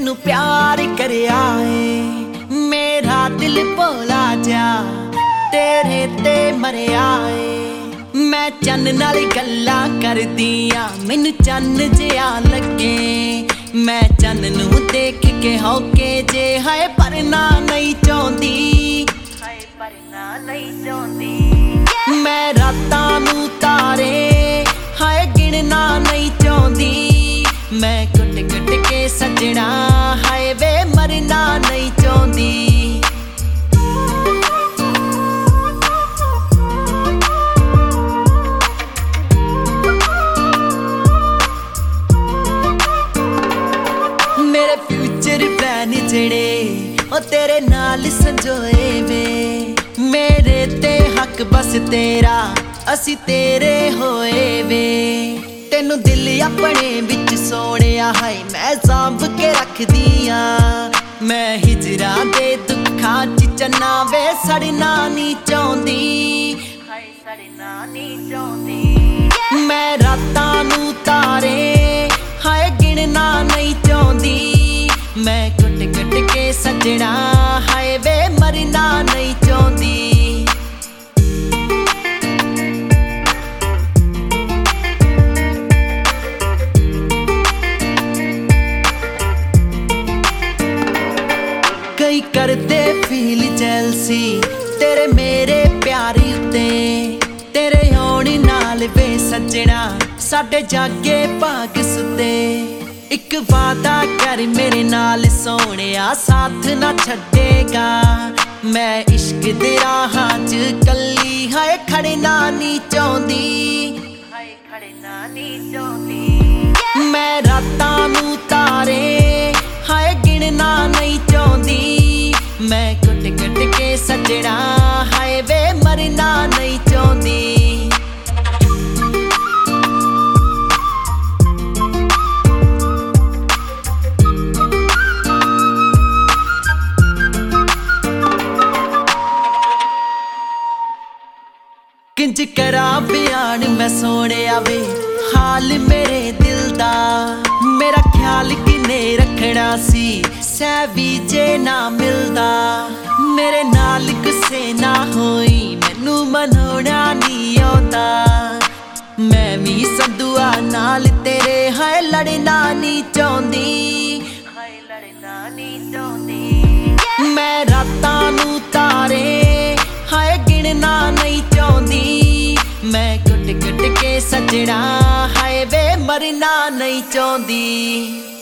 ਤੈਨੂੰ प्यार करिया है मेरा दिल भोला जा तेरे ते मरिया है मैं चन्न नाल गल्लां करदियां मैनू चन्न जिहा लगे मैं चन्न नू देख के हौके जे हाय परना नहीं चाहुंदी हाय परना नहीं चाहुंदी मैं रातां नू तारे हाय गिणना नहीं चाहुंदी मैं कुट कुट के सजना हाय वे मरना नहीं चाहुंदी मेरे फ्यूचर प्लान जड़े ओ तेरे नाल संजोए वे मेरे ते हक बस तेरा असी तेरे होए वे तेनू दिल अपने विच सोनिया हाय मैं सांभ के रखदिया मैं हिजरा दे दुखा च चन्ना वे सड़ना नहीं चाहुंदी हाय सड़ना नहीं चाहुंदी मैं रातां नू तारे हाय गिणना नहीं चाहुंदी मैं कुट कुट के सजना हाय वे मरना नहीं चाहुंदी कई करते फील जैलसी तेरे मेरे प्यार उत्ते तेरे आने नाल वे सजना साडे जागे भाग सुते एक वादा कर मेरे नाल सोहणिया साथ ना छड्डेगा मैं इश्क दे राहां च कल्ली हाय खड़ना नहीं चाहुंदी हाय खड़ना नहीं चाहुंदी मैं रातां नू तारे हाय गिणना नहीं चाहुंदी मैं कुट कुट के सजना हाय वे मरना नहीं चाहुंदी किंज करा बयान मैं सोहणिया वे हाल मेरे दिल दा मेरा ख्याल किने रखना सी सै भी जे ना मिलदा मेरे नाल गुस्से ना होई मैनू मनाउणा नहीं आउंदा मैं भी संधुआ नाल तेरे हाय लड़ना नहीं चाहुंदी हाय लड़ना नहीं चाहुंदी मैं रातां नू तारे हाय गिणना नहीं चाहुंदी मैं कुट कुट के सजना हाय वे मरना नहीं चाहुंदी।